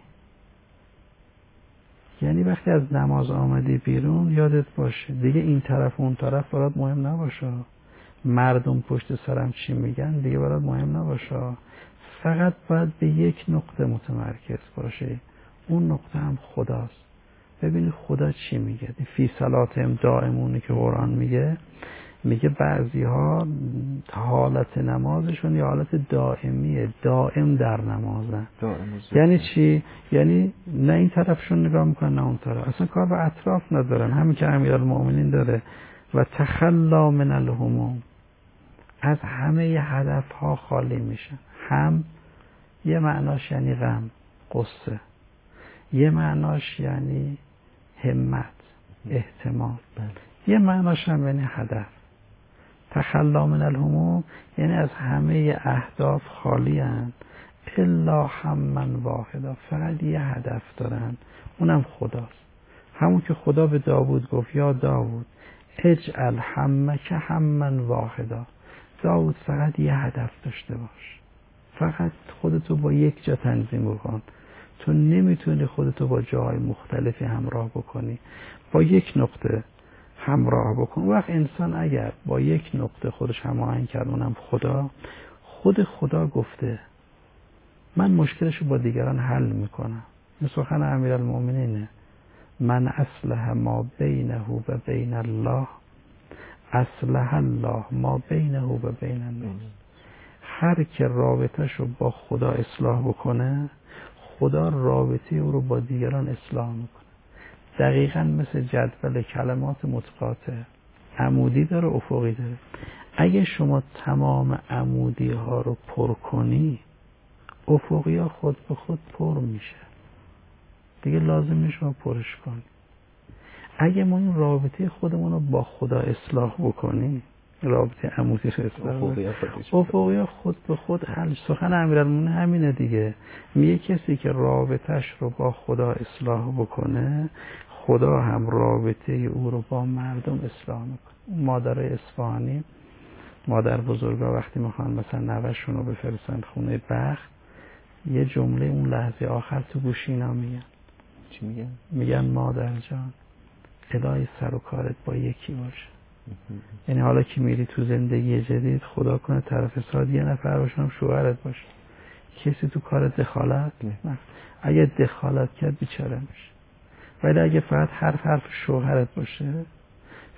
یعنی وقتی از نماز آمدی بیرون یادت باشه دیگه این طرف و اون طرف برات مهم نباشه، مردم پشت سرم چی میگن دیگه برات مهم نباشه، فقط باید به یک نقطه متمرکز باشه، اون نقطه هم خداست. ببینی خدا چی میگه. فی صلاتهم دائمونی که قرآن میگه بعضی ها حالت نمازشون یه حالت دائمیه، دائم در نمازن. یعنی چی؟ یعنی نه این طرفشون نگاه میکنن نه اون طرف، اصلا کار به اطراف ندارن. همین که امیرالمومنین داره و تخلا من الهموم، از همه هدف ها خالی میشن. هم یه معناش یعنی غم، قصه، یه معناش یعنی همت، احتمال، یه معناش هم یعنی هدف. تخلا من الهموم یعنی از همه اهداف خالی هن، الا هممن واحدا، فقط یه هدف دارن، اونم خداست. همون که خدا به داوود گفت یا داوود اجعل همک هممن واحدا، داوود فقط یه هدف داشته باش، فقط خودتو با یک جا تنظیم بکن. تو نمیتونی خودتو با جاهای مختلفی همراه بکنی، با یک نقطه همراه بکن. وقت انسان اگر با یک نقطه خودش هماهنگ کرد، اونم خدا، خود خدا گفته من مشکلشو با دیگران حل میکنم. این سخن امیرالمومنینه، من اصلح ما بینه و بین الله اصلح الله ما بینه و بین الناس. هر که رابطهشو با خدا اصلاح بکنه، خدا رابطه او رو با دیگران اصلاح میکنه. دقیقاً مثل جدول کلمات متقاطع، عمودی داره افقی داره. اگه شما تمام عمودی ها رو پر کنی، افقی ها خود به خود پر میشه، دیگه لازم نیست شما پرش کنی. اگه ما این رابطه خودمون رو با خدا اصلاح بکنیم، رابطه عمودی رو اصلاح بکنیم، افقی ها خود به خود حل. سخن امیرالمومنین همینه دیگه، میگه کسی که رابطهش رو با خدا اصلاح بکنه، خدا هم رابطه او رو با مردم اصلاح میکنه. مادر اصفهانی، مادر بزرگا وقتی میخوان مثلا نوه‌شون رو بفرستن خونه بخت، یه جمله اون لحظه آخر تو گوش اینا میگن. چی میگن؟ میگن مادر جان الهی سر و کارت با یکی باشه. یعنی حالا که میری تو زندگی جدید، خدا کنه طرف ساد یه نفر باشم شوهرت باشه، کسی تو کارت دخالت نه. اگه دخالت کرد بیچاره میشه. ولی اگه فقط حرف شوهرت باشه،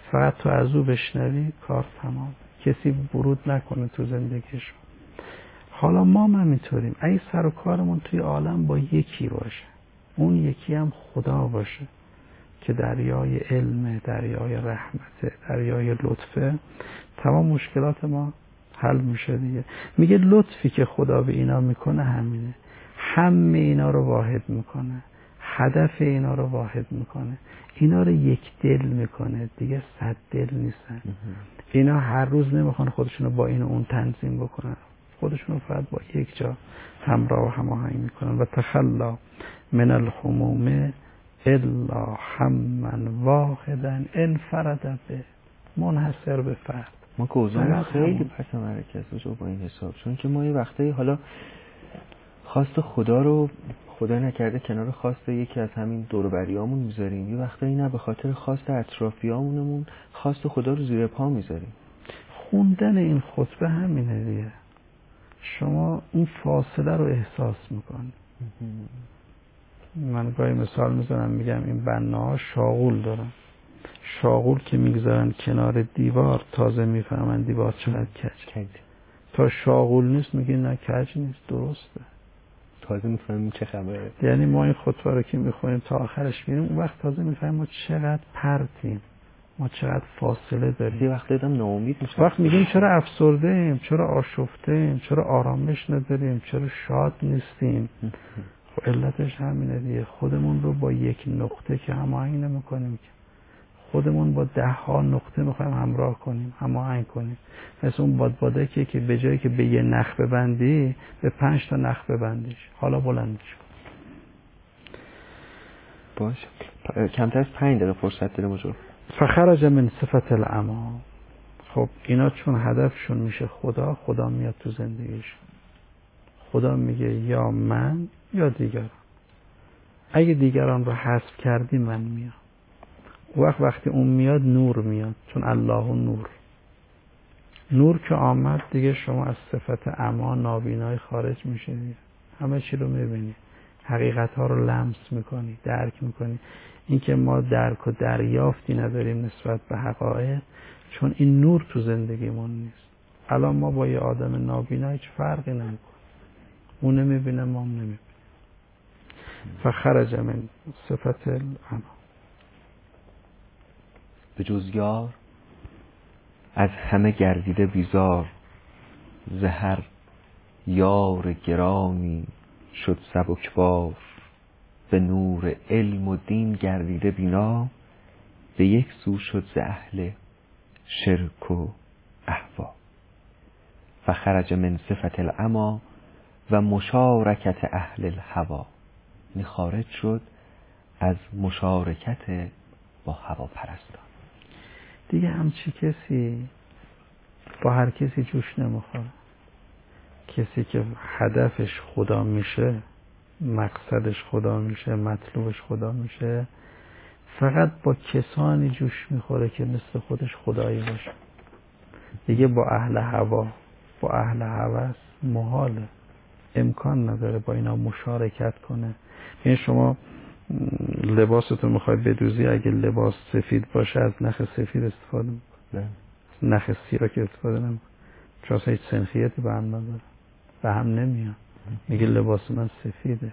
فقط تو از او بشنوی کار تمام، کسی ورود نکنه تو زندگیش. حالا ما همینطوریم، اگه سر و کارمون توی عالم با یکی باشه، اون یکی هم خدا باشه که دریای علم، دریای رحمت، دریای لطفه، تمام مشکلات ما حل میشه دیگه. میگه لطفی که خدا به اینا میکنه همینه، همه اینا رو واحد میکنه، هدف اینا رو واحد میکنه، اینا رو یک دل میکنه دیگه، صد دل نیستن. اینا هر روز نمیخوان خودشونو با این و اون تنظیم بکنن، خودشونو فقط با یک جا همراه و هماهنگ میکنن. و تخلا من الهموم الا هما واحدا انفرد به، منحصر به فرد. ما گذارم خیلی پس مرکز رو با این حساب، چون که ما یه وقتایی حالا خواست خدا رو خدا نکرده کنار خواست یکی از همین دور و بریامون میذاریم، یه وقتایی نه به خاطر خواست اطرافیامونمون خواست خدا رو زیر پا میذاریم. خوندن این خطبه همینه دیگه، شما این فاصله رو احساس میکنی. من گاهی مثال میزنم، میگم این بناها شاغول دارن، شاغول که میگذارن کنار دیوار تازه میفهمن دیوار چقدر کج. تا شاغول نیست میگی نه کج نیست، درسته، تازه میفهمیم چه خبره. یعنی ما این خطبه رو که میخونیم تا آخرش میریم، اون وقت تازه میفهمیم ما چقدر پرتیم، ما چقدر فاصله داریم. یه وقت دیدم ناامید میشم، وقت میگیم چرا افسرده ایم، چرا آشفته ایم، چرا آرامش نداریم، چرا شاد نیستیم. خب علتش همینه دیگه، خودمون رو با یک نقطه که هماهنگ نمی‌کنیم، خودمون با 10 نقطه میخوایم همراه کنیم، هماهنگ کنیم. مثل اون بادبادکی که به جایی که به یه نخ ببندی به 5 تا نخ ببندیش، حالا بلندش کن. باشه، کمتر از 5 دقیقه فرصت داریم اونجا. فخرج من صفت العما. خب اینا چون هدفشون میشه خدا میاد تو زندگیشون. خدا میگه یا من یا دیگران. اگه دیگران رو حذف کردی من میام. وقتی اون میاد نور میاد، چون الله نور که آمد دیگه شما از صفت عما نابینای خارج میشه دیگه. همه چی رو میبینی، حقیقت ها رو لمس میکنی، درک میکنی. این که ما درک و دریافتی نداریم نسبت به حقایق، چون این نور تو زندگیمون نیست. الان ما با یه آدم نابینا هیچ فرقی نمیکنه، اون نمیبینه ما هم نمیبینه. فخرج من صفت العما. به جز یار از همه گردیده بیزار، زهر یار گرامی شد سبکبار. به نور علم و دین گردیده بینا، به یک سو شد ز اهل شرک و اهوا. فخرج من صفت العما و مشارکت اهل الهوا. یعنی خارج شد از مشارکت با هوا پرستان. دیگه همچی کسی با هر کسی جوش نمیخوره. کسی که هدفش خدا میشه، مقصدش خدا میشه، مطلوبش خدا میشه، فقط با کسانی جوش میخوره که مثل خودش خدایی باشه. دیگه با اهل هوا، با اهل هوس محاله، امکان نداره با اینا مشارکت کنه. این شما لباستون میخوای بدوزی، اگه لباس سفید باشه از نخ سفید استفاده میکنه، نخ سیاه که استفاده نمیکنه، چون اصلا هیچ سنخیتی به هم نداره، به هم نمیاد. میگه لباس من سفیده.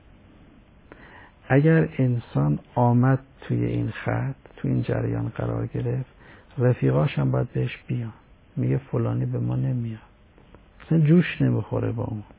اگر انسان آمد توی این خط، توی این جریان قرار گرفت، رفیقاش هم باید بهش بیان. میگه فلانی به ما نمیاد، اصلا جوش نمیخوره با اون.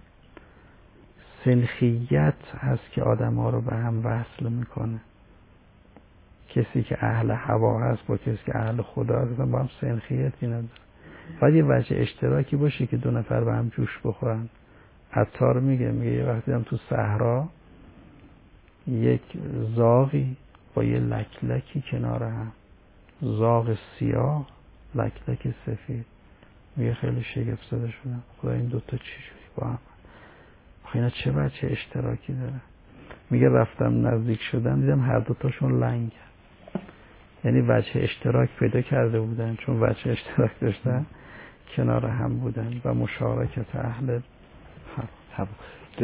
سنخیت هست که آدم ها رو به هم وصل میکنه. کسی که اهل هوا هست با کسی که اهل خدا هست با هم سنخیتی نداره. باید یه وجه اشتراکی باشه که 2 نفر به هم جوش بخورن. عطار میگه یه وقتی دیدم تو صحرا یک زاغی با یه لکلکی کنار هم، زاغ سیاه لکلک سفید. میگه خیلی شگفت زده شدم، خدا این دوتا چی شدی با هم، اینا چه وجه اشتراکی داره؟ میگه رفتم نزدیک شدم دیدم هر دوتاشون لنگ، یعنی وجه اشتراک پیدا کرده بودن، چون وجه اشتراک داشتن کنار هم بودن و مشارکت اهل هوا.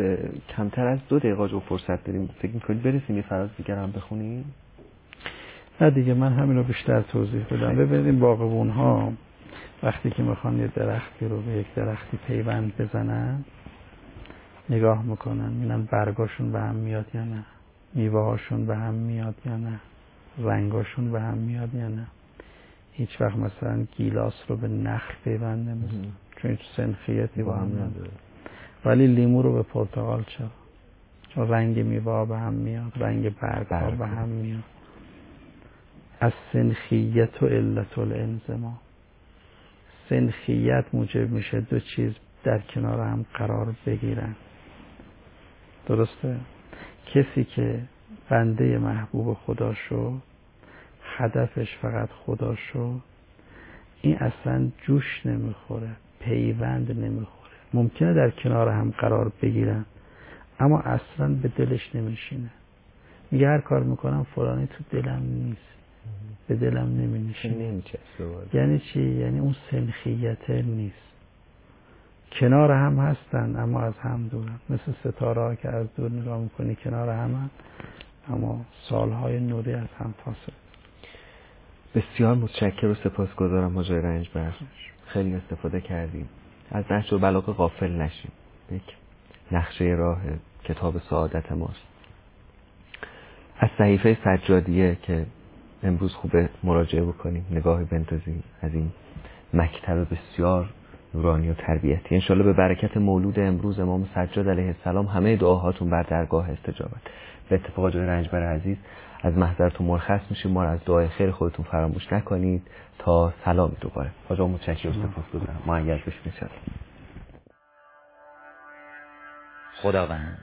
کمتر از 2 دقیقه جو فرصت داریم، فکر میکنید برسیم یه فراز دیگر هم بخونیم؟ نه دیگه من همین رو بیشتر توضیح بدم. ببینید باغبون ها وقتی که میخوان یه درختی رو به یک درختی پیوند بزنن نگاه میکنن میبینن برگاشون به هم میاد یا نه، میوه هاشون به هم میاد یا نه، رنگاشون به هم میاد یا نه. هیچ وقت مثلا گیلاس رو به نخل پیوند نمیزنن چون هیچ سنخیتی با هم نداره. ولی لیمو رو به پرتقال چون رنگ میوه به هم میاد، رنگ برگ ها به هم میاد. از سنخیت و علت الانضمام. سنخیت موجب میشه دو چیز در کنار هم قرار بگیرن. درسته؟ کسی که بنده محبوب خدا شد، هدفش فقط خدا شد، این اصلا جوش نمیخوره، پیوند نمیخوره. ممکنه در کنار هم قرار بگیرن اما اصلا به دلش نمیشینه. میگه هر کار میکنم فلانی تو دلم نیست، به دلم نمیشینه. یعنی چی؟ یعنی اون سنخیت نیست. کنار هم هستن اما از هم دورن، مثل ستاره ها که از دور نگاه میکنی کنار هم اما سالهای نوری از هم فاصله. بسیار متشکرم و سپاسگزارم حاجی رنجبر، خیلی استفاده کردیم. از نهج البلاغه غافل نشیم. یک نقشه راه کتاب سعادت ماست. از صحیفه سجادیه که امروز خوبه مراجعه بکنیم، نگاهی بندازیم از این مکتب بسیار نورانی و تربیتی. انشالله به برکت مولود امروز امام سجاد علیه السلام همه دعاهاتون بر درگاه استجابت. به اتفاق جای رنجبر عزیز از محضرتون مرخص میشیم. ما را از دعای خیر خودتون فراموش نکنید. تا سلامی دوباره. حاجی متشکرم و سپاسگزارم. معید بشید انشالله. خداوند،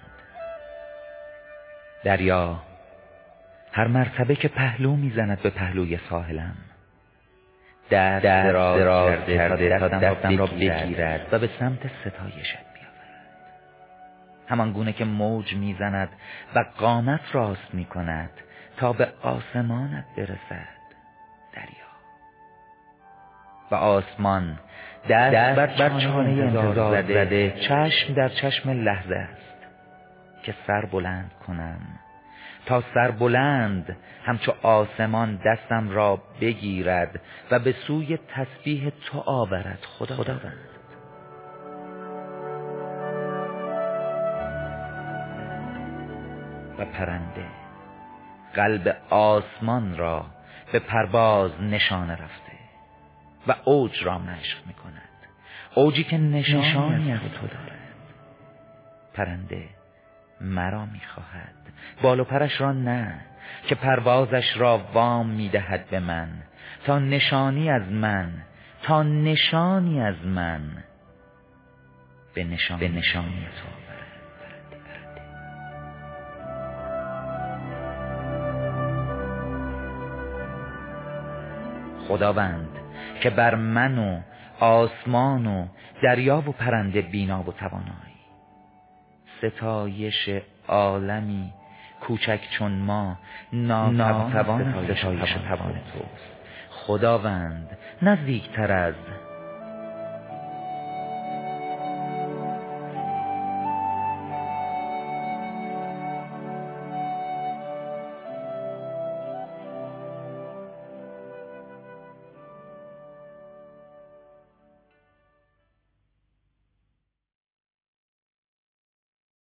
دریا هر مرتبه که پهلو میزند به پهلوی ساحلم، دست دراز کرده تا دستم را بگیرد و به سمت ستایشت بیاورد. همان گونه که موج میزند و قامت راست میکند تا به آسمانت برسد دریا. و آسمان دست بر چانه انتظار زده، چشم در چشم لحظه است که سر بلند کنم تا سر بلند همچو آسمان دستم را بگیرد و به سوی تسبیح تو آورد خداوند. و پرنده قلب آسمان را به پرواز نشانه رفته و اوج را مشق می کند، اوجی که نشانی از تو دارد. پرنده مرا می خواهد، بال و پرش را نه، که پروازش را وام می دهد به من، تا نشانی از من به نشانی تو آورد. خداوند که بر من و آسمان و دریا و پرنده بینا و توانایی، ستایش عالمی کوچک چون ما ناتوان ستایش توان توست. خداوند نزدیکتر از